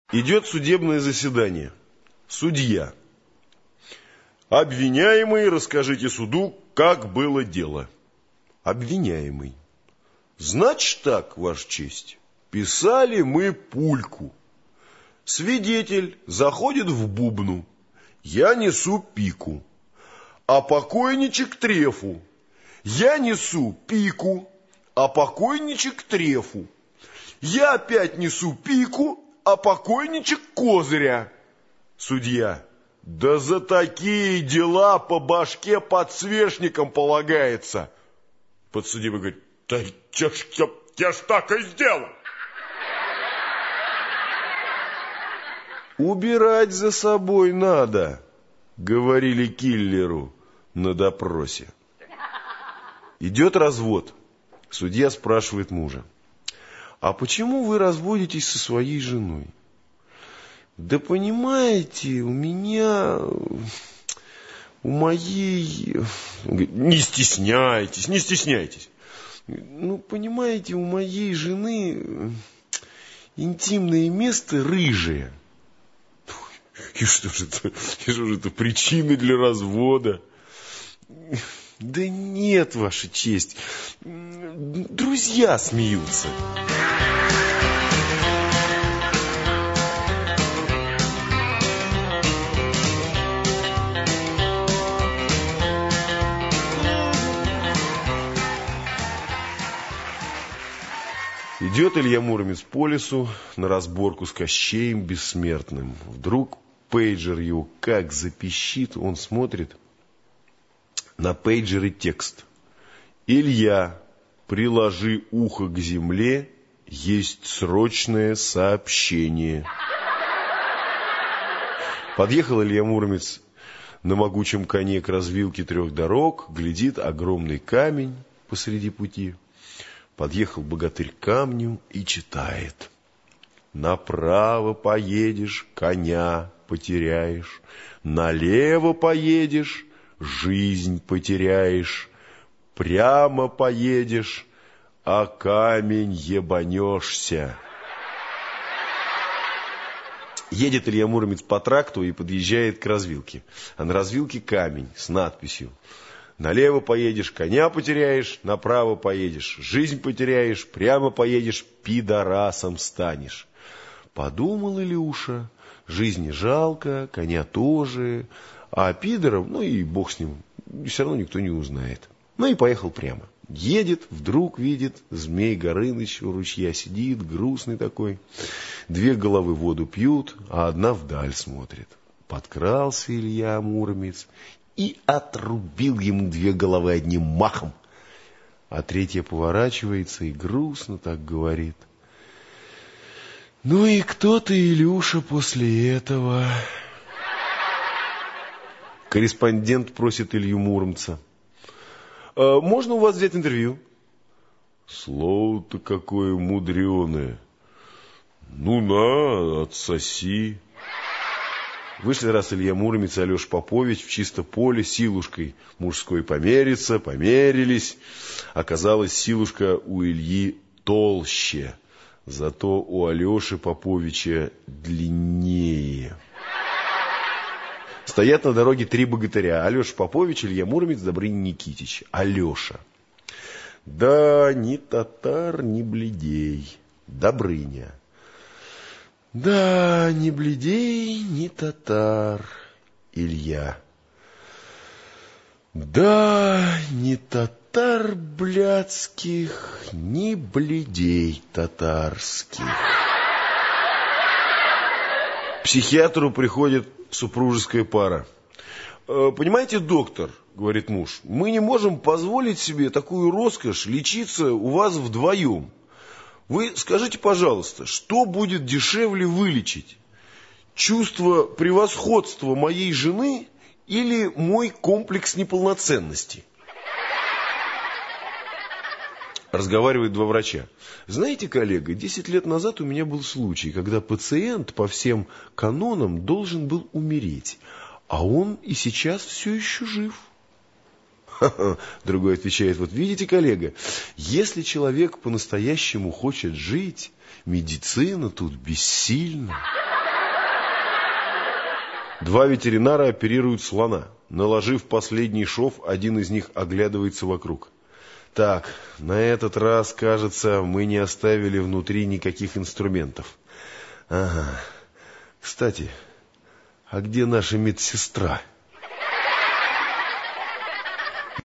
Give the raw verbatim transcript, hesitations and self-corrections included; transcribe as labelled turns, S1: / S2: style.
S1: Идет судебное заседание. Судья. Обвиняемый, расскажите суду, как было дело. Обвиняемый. Значит так, Ваша честь, писали мы пульку. Свидетель заходит в бубну. Я несу пику. А покойничек трефу. Я несу пику, а покойничек трефу. Я опять несу пику, а покойничек козыря. Судья. Да за такие дела по башке подсвечником полагается. Подсудимый говорит, да я ж, я, я ж так и сделал. Убирать за собой надо, говорили киллеру на допросе. Идет развод. Судья спрашивает мужа. А почему вы разводитесь со своей женой? Да понимаете, у меня, у моей... Не стесняйтесь, не стесняйтесь. Ну, понимаете, у моей жены интимное место рыжее. И что же это, и что же это причины для развода? Да нет, Ваша честь, друзья смеются. Идет Илья Муромец по лесу на разборку с Кощеем Бессмертным. Вдруг пейджер его как запищит, он смотрит, на пейджере текст. Илья, приложи ухо к земле, есть срочное сообщение. Подъехал Илья Муромец на могучем коне к развилке трех дорог, глядит огромный камень посреди пути. Подъехал богатырь к камню и читает. Направо поедешь, коня потеряешь, налево поедешь, жизнь потеряешь, прямо поедешь, а камень ебанешься. Едет Илья Муромец по тракту и подъезжает к развилке. А на развилке камень с надписью. Налево поедешь, коня потеряешь, направо поедешь, жизнь потеряешь, прямо поедешь, пидорасом станешь. Подумал Илюша, жизни жалко, коня тоже, а пидоров, ну и бог с ним, все равно никто не узнает. Ну и поехал прямо. Едет, вдруг видит, Змей Горыныч у ручья сидит, грустный такой. Две головы воду пьют, а одна вдаль смотрит. Подкрался Илья Муромец и отрубил ему две головы одним махом. А третья поворачивается и грустно так говорит. Ну и кто ты, Илюша, после этого? Корреспондент просит Илью Муромца. А можно у вас взять интервью? Слово-то какое мудреное. Ну на, отсоси. Вышли раз Илья Муромец и Алеша Попович в чисто поле силушкой мужской помериться, померились. Оказалось, силушка у Ильи толще, зато у Алеши Поповича длиннее. Стоят на дороге три богатыря. Алеша Попович, Илья Муромец, Добрыня Никитич. Алеша. Да, ни татар, ни бледей. Добрыня. Да, ни бледей, ни татар. Илья. Да, ни татар блядских, ни бледей татарских. К психиатру приходит супружеская пара. Понимаете, доктор, говорит муж, мы не можем позволить себе такую роскошь лечиться у вас вдвоем. Вы скажите, пожалуйста, что будет дешевле вылечить? Чувство превосходства моей жены или мой комплекс неполноценности? Разговаривают два врача. Знаете, коллега, десять лет назад у меня был случай, когда пациент по всем канонам должен был умереть, а он и сейчас все еще жив. Другой отвечает, вот видите, коллега, если человек по-настоящему хочет жить, медицина тут бессильна. Два ветеринара оперируют слона. Наложив последний шов, один из них оглядывается вокруг. Так, на этот раз, кажется, мы не оставили внутри никаких инструментов. Ага. Кстати, а где наша медсестра?